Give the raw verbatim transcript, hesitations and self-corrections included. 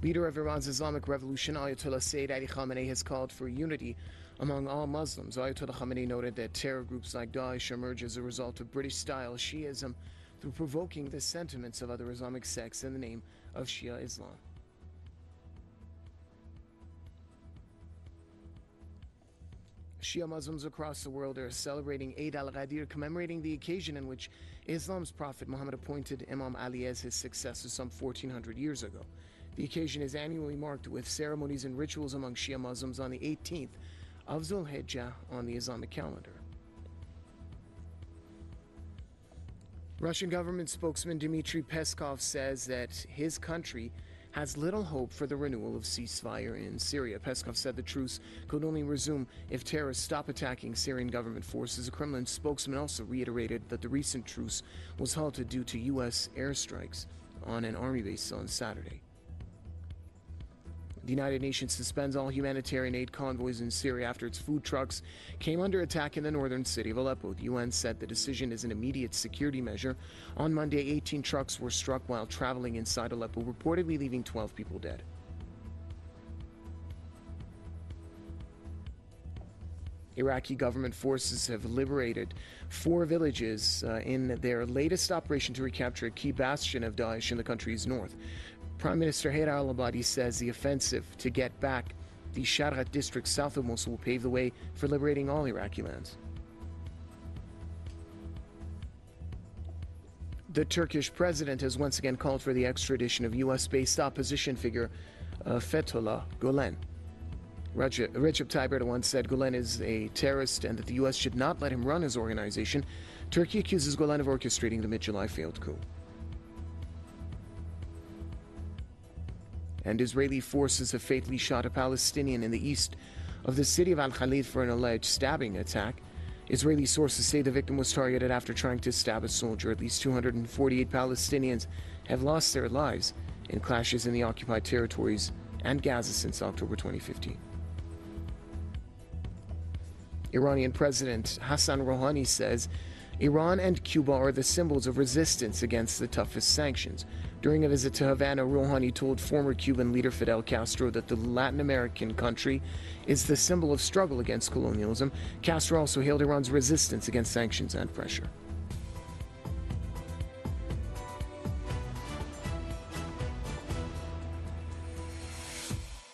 Leader of Iran's Islamic Revolution, Ayatollah Sayyid Ali Khamenei, has called for unity among all Muslims. Ayatollah Khamenei noted that terror groups like Daesh emerge as a result of British-style Shi'ism through provoking the sentiments of other Islamic sects in the name of Shia Islam. Shia Muslims across the world are celebrating Eid al-Ghadir, commemorating the occasion in which Islam's prophet Muhammad appointed Imam Ali as his successor some fourteen hundred years ago. The occasion is annually marked with ceremonies and rituals among Shia Muslims on the eighteenth of Zulhijjah on the Islamic calendar. Russian government spokesman Dmitry Peskov says that his country has little hope for the renewal of ceasefire in Syria. Peskov said the truce could only resume if terrorists stop attacking Syrian government forces. A Kremlin spokesman also reiterated that the recent truce was halted due to U S airstrikes on an army base on Saturday. The United Nations suspends all humanitarian aid convoys in Syria after its food trucks came under attack in the northern city of Aleppo. The U N said the decision is an immediate security measure. On Monday, eighteen trucks were struck while traveling inside Aleppo, reportedly leaving twelve people dead. Iraqi government forces have liberated four villages uh, in their latest operation to recapture a key bastion of Daesh in the country's north. Prime Minister Haider al-Abadi says the offensive to get back the Sharghat district south of Mosul will pave the way for liberating all Iraqi lands. The Turkish president has once again called for the extradition of U S-based opposition figure uh, Fethullah Gulen. Recep Tayyip Erdogan said Gulen is a terrorist and that the U S should not let him run his organization. Turkey accuses Gulen of orchestrating the mid-July failed coup. And Israeli forces have fatally shot a Palestinian in the east of the city of Al-Khalid for an alleged stabbing attack. Israeli sources say the victim was targeted after trying to stab a soldier. At least two hundred forty-eight Palestinians have lost their lives in clashes in the occupied territories and Gaza since October twenty fifteen. Iranian President Hassan Rouhani says Iran and Cuba are the symbols of resistance against the toughest sanctions. During a visit to Havana, Rouhani told former Cuban leader Fidel Castro that the Latin American country is the symbol of struggle against colonialism. Castro also hailed Iran's resistance against sanctions and pressure.